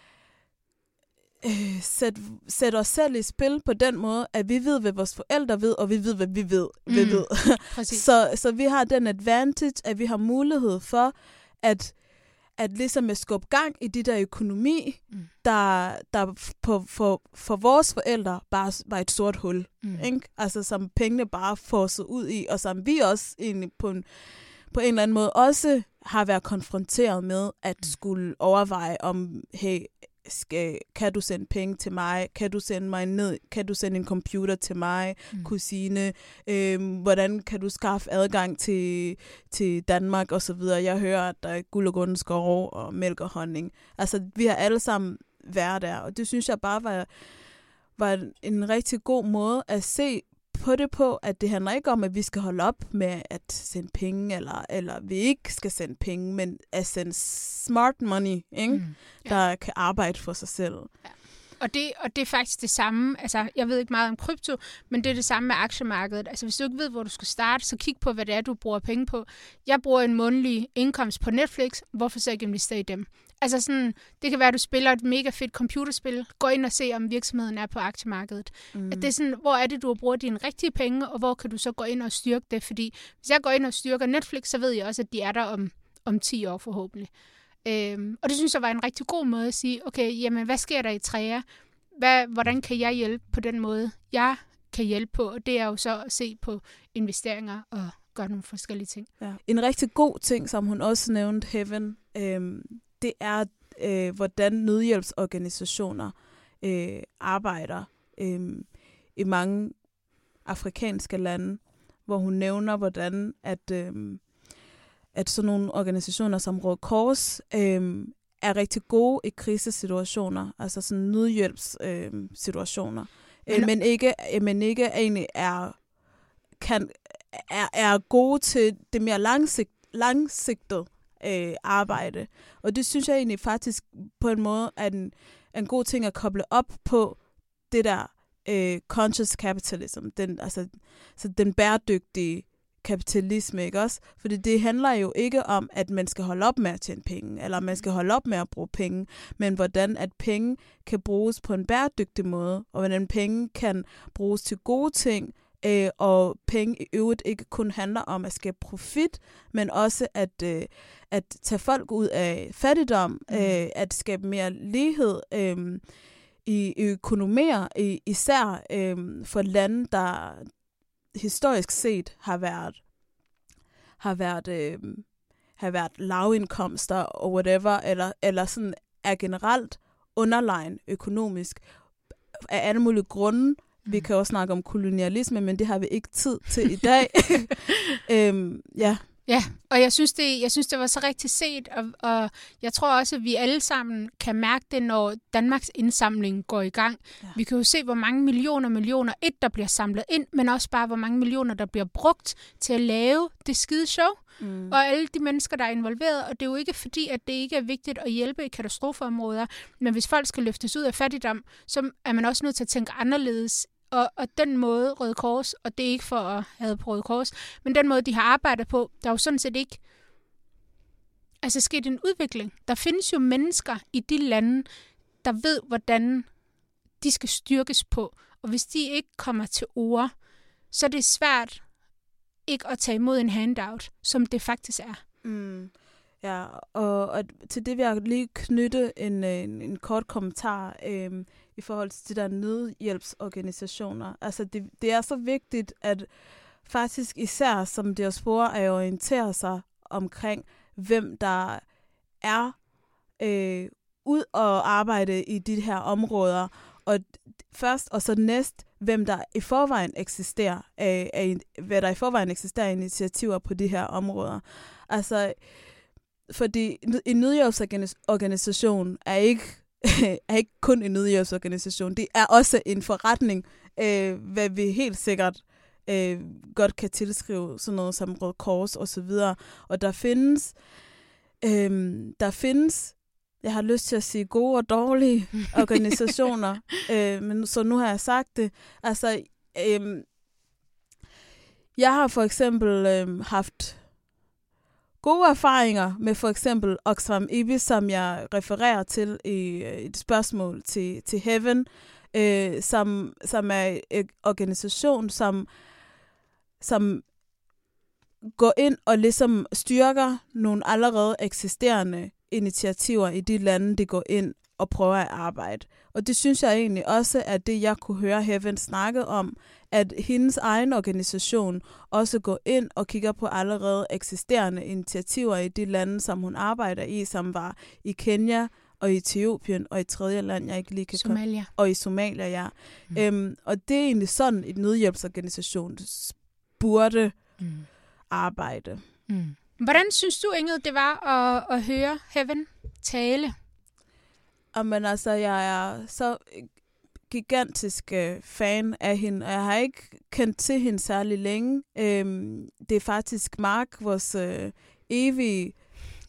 S4: sætte os selv i spil på den måde, at vi ved, hvad vores forældre ved, og vi ved, hvad vi ved. Så vi har den advantage, at vi har mulighed for at ligesom at skubbe gang i de der økonomi, der for vores forældre bare var et sort hul. Ikke? Altså som pengene bare forset ud i, og som vi også egentlig på en eller anden måde også har været konfronteret med at skulle overveje om, hey, kan du sende penge til mig? Kan du sende mig ned? Kan du sende en computer til mig, kusine? Hvordan kan du skaffe adgang til Danmark og så videre? Jeg hører, at der er guld og grønne skove og mælk og honning. Altså, vi har alle sammen været der, og det synes jeg bare var en rigtig god måde at se på det på, at det handler ikke om, at vi skal holde op med at sende penge, eller vi ikke skal sende penge, men at sende smart money, ikke? Der kan arbejde for sig selv.
S3: Ja. Og det er faktisk det samme. Altså, jeg ved ikke meget om krypto, men det er det samme med aktiemarkedet. Altså, hvis du ikke ved, hvor du skal starte, så kig på, hvad det er, du bruger penge på. Jeg bruger en månedlig indkomst på Netflix. Hvorfor så ikke investere i dem? Altså sådan, det kan være, at du spiller et mega fedt computerspil. Gå ind og se, om virksomheden er på aktiemarkedet. At det er sådan, hvor er det, du bruger dine rigtige penge, og hvor kan du så gå ind og styrke det? Fordi hvis jeg går ind og styrker Netflix, så ved jeg også, at de er der om 10 år forhåbentlig. Og det synes jeg var en rigtig god måde at sige, okay, jamen hvad sker der i Trea? Hvordan kan jeg hjælpe på den måde, jeg kan hjælpe på? Og det er jo så at se på investeringer og gøre nogle forskellige ting.
S4: Ja. En rigtig god ting, som hun også nævnte, Heaven, det er, hvordan nødhjælpsorganisationer arbejder i mange afrikanske lande, hvor hun nævner, hvordan at sådan nogle organisationer som Røde Kors er rigtig gode i krisesituationer, altså sådan nødhjælpssituationer, men ikke egentlig er gode til det mere langsigtede arbejde. Og det synes jeg egentlig faktisk på en måde er en god ting at koble op på det der conscious capitalism, den bæredygtige kapitalisme, ikke også? Fordi det handler jo ikke om, at man skal holde op med at tjene penge, eller man skal holde op med at bruge penge, men hvordan at penge kan bruges på en bæredygtig måde, og hvordan penge kan bruges til gode ting, og penge i øvrigt ikke kun handler om at skabe profit, men også at tage folk ud af fattigdom, at skabe mere lighed i økonomier, især for lande, der historisk set har været lavindkomster og whatever, eller sådan er generelt underlegen økonomisk af alle mulige grunde. Vi kan også snakke om kolonialisme, men det har vi ikke tid til i dag. Ja.
S3: Ja, og jeg synes, det var så rigtig set, og jeg tror også, at vi alle sammen kan mærke det, når Danmarks indsamling går i gang. Ja. Vi kan jo se, hvor mange millioner, der bliver samlet ind, men også bare, hvor mange millioner, der bliver brugt til at lave det skide show. Og alle de mennesker, der er involveret, og det er jo ikke fordi, at det ikke er vigtigt at hjælpe i katastrofeområder, men hvis folk skal løftes ud af fattigdom, så er man også nødt til at tænke anderledes. Og den måde Røde Kors, og det er ikke for at have på Røde Kors, men den måde, de har arbejdet på, der er jo sådan set ikke sket en udvikling. Der findes jo mennesker i de lande, der ved, hvordan de skal styrkes på. Og hvis de ikke kommer til ord, så er det svært ikke at tage imod en handout, som det faktisk er.
S4: Ja, og til det vil jeg lige knytte en kort kommentar i forhold til de der nødhjælpsorganisationer. Altså det er så vigtigt, at faktisk især som diaspora at orientere sig omkring, hvem der er ud og arbejde i de her områder, og først og så næst, hvem der i forvejen eksisterer, hvad der i forvejen eksisterer initiativer på de her områder. Altså, fordi en nødhjælpsorganisation er ikke kun en nødhjælpsorganisation. Det er også en forretning, hvad vi helt sikkert godt kan tilskrive sådan noget som Røde Kors og så videre. Og der findes, jeg har lyst til at sige gode og dårlige organisationer, men så nu har jeg sagt det. Altså, jeg har for eksempel haft gode erfaringer med for eksempel Oxfam IBIS, som jeg refererer til i et spørgsmål til Heaven, som er en organisation, som går ind og ligesom styrker nogle allerede eksisterende initiativer i de lande, de går ind og prøver at arbejde. Og det synes jeg egentlig også, at det, jeg kunne høre Heaven snakke om, at hendes egen organisation også går ind og kigger på allerede eksisterende initiativer i de lande, som hun arbejder i, som var i Kenya og i Etiopien og i tredje land, jeg ikke lige kan
S3: Somalia.
S4: Og i Somalia, ja. Og det er egentlig sådan, en nødhjælpsorganisation burde arbejde.
S3: Hvordan synes du, Ingrid, det var at høre Heaven tale?
S4: Men altså, jeg er så gigantisk fan af hende, og jeg har ikke kendt til hende særlig længe. Det er faktisk Mark, vores evige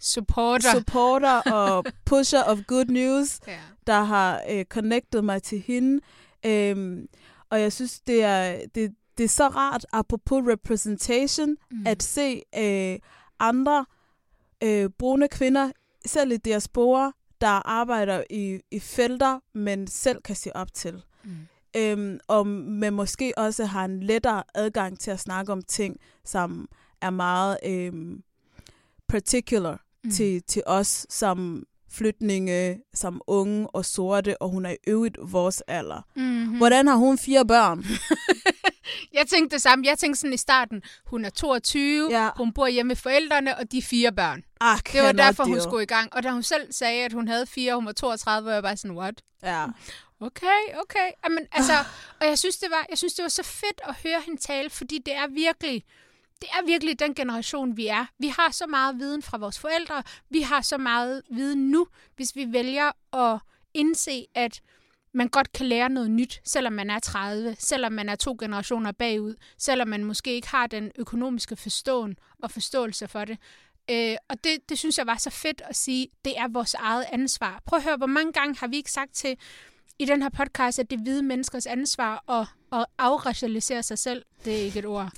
S4: supporter og pusher of good news, der har connectet mig til hende. Og jeg synes, det er så rart, apropos representation, at se andre brune kvinder, selv i diaspora, der arbejder i felter, men selv kan se op til. Og man måske også har en lettere adgang til at snakke om ting, som er meget particular til os som flygtninge, som unge og sorte, og hun er i øvrigt vores alder. Hvordan har hun 4 børn?
S3: Jeg tænkte det samme. Jeg tænkte sådan i starten, hun er 22, hun bor hjemme med forældrene, og de 4 børn. Det var derfor, hun skulle i gang. Og da hun selv sagde, at hun havde 4, hun var 32, var jeg bare sådan, what?
S4: Ja.
S3: Okay. Jamen, altså, og jeg synes, det var så fedt at høre hende tale, fordi det er virkelig den generation, vi er. Vi har så meget viden fra vores forældre. Vi har så meget viden nu, hvis vi vælger at indse, at man godt kan lære noget nyt, selvom man er 30, selvom man er 2 generationer bagud, selvom man måske ikke har den økonomiske forståelse for det. Og det synes jeg var så fedt at sige, det er vores eget ansvar. Prøv at høre, hvor mange gange har vi ikke sagt til i den her podcast, at det er hvide menneskers ansvar at afracialisere sig selv. Det er ikke et ord.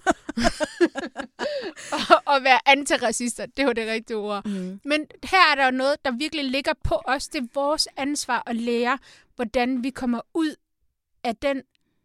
S3: og være antiracister, det var det rigtige ord. Men her er der jo noget, der virkelig ligger på os. Det er vores ansvar at lære, hvordan vi kommer ud af den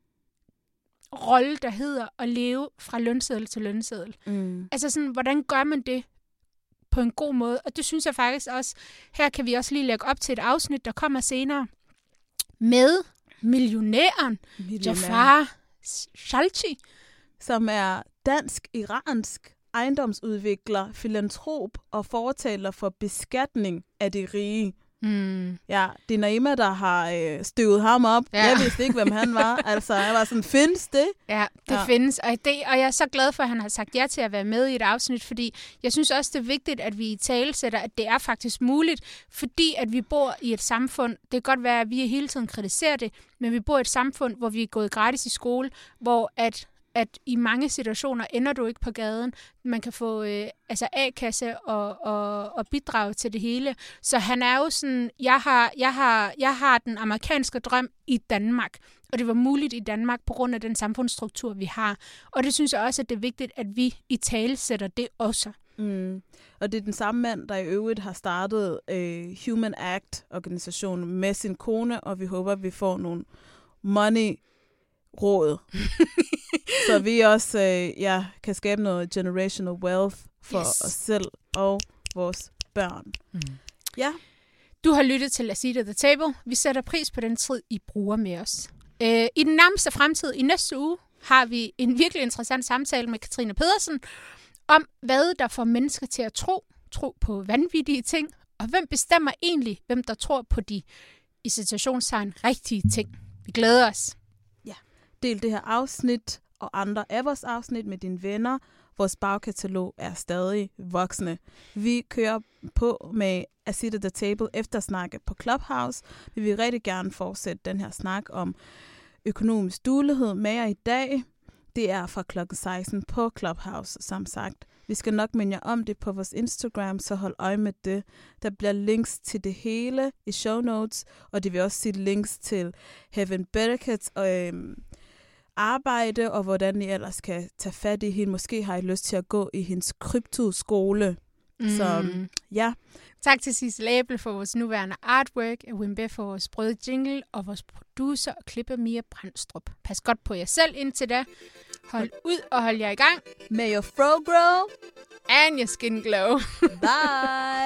S3: rolle, der hedder at leve fra lønseddel til lønseddel. Altså sådan, hvordan gør man det på en god måde? Og det synes jeg faktisk også, her kan vi også lige lægge op til et afsnit, der kommer senere, med millionæren Jafar Shalchi,
S4: som er dansk-iransk ejendomsudvikler, filantrop og fortaler for beskatning af de rige. Ja, det er Naima, der har støvet ham op. Ja. Jeg vidste ikke, hvem han var. Altså, jeg var sådan, findes det?
S3: Ja, det findes. Og jeg er så glad for, at han har sagt ja til at være med i et afsnit, fordi jeg synes også, det er vigtigt, at vi italesætter, at det er faktisk muligt, fordi at vi bor i et samfund, det kan godt være, at vi hele tiden kritiserer det, men vi bor i et samfund, hvor vi er gået gratis i skole, hvor at i mange situationer ender du ikke på gaden. Man kan få A-kasse og bidrag til det hele. Så han er jo sådan, jeg har den amerikanske drøm i Danmark. Og det var muligt i Danmark på grund af den samfundsstruktur, vi har. Og det synes jeg også, at det er vigtigt, at vi italesætter det også.
S4: Og det er den samme mand, der i øvrigt har startet Human Act-organisationen med sin kone, og vi håber, at vi får nogle money-råd. Så vi også kan skabe noget generational wealth for os selv og vores børn. Ja.
S3: Du har lyttet til A Seat at the Table. Vi sætter pris på den tid, I bruger med os. I den nærmeste fremtid, i næste uge, har vi en virkelig interessant samtale med Katrine Pedersen om, hvad der får mennesker til at tro på vanvittige ting, og hvem bestemmer egentlig, hvem der tror på de, i citationstegn, rigtige ting. Vi glæder os.
S4: Ja, del det her afsnit og andre af vores afsnit med dine venner. Vores bagkatalog er stadig voksne. Vi kører på med A Seat at the Table efter snakke på Clubhouse. Vi vil rigtig gerne fortsætte den her snak om økonomisk duelighed med jer i dag. Det er fra klokken 16 på Clubhouse, som sagt. Vi skal nok minde jer om det på vores Instagram, så hold øje med det. Der bliver links til det hele i show notes, og det vil også sige links til Heaven Berkets og arbejde, og hvordan I ellers kan tage fat i hende. Måske har I lyst til at gå i hendes kryptoskole. Så ja.
S3: Tak til Sissel Abel for vores nuværende artwork, Wimbe for vores brøde jingle, og vores producer og klipper Mia Brandstrup. Pas godt på jer selv indtil da. Hold ud og hold jer i gang.
S4: May your fro grow
S3: and your skin glow.
S4: Bye.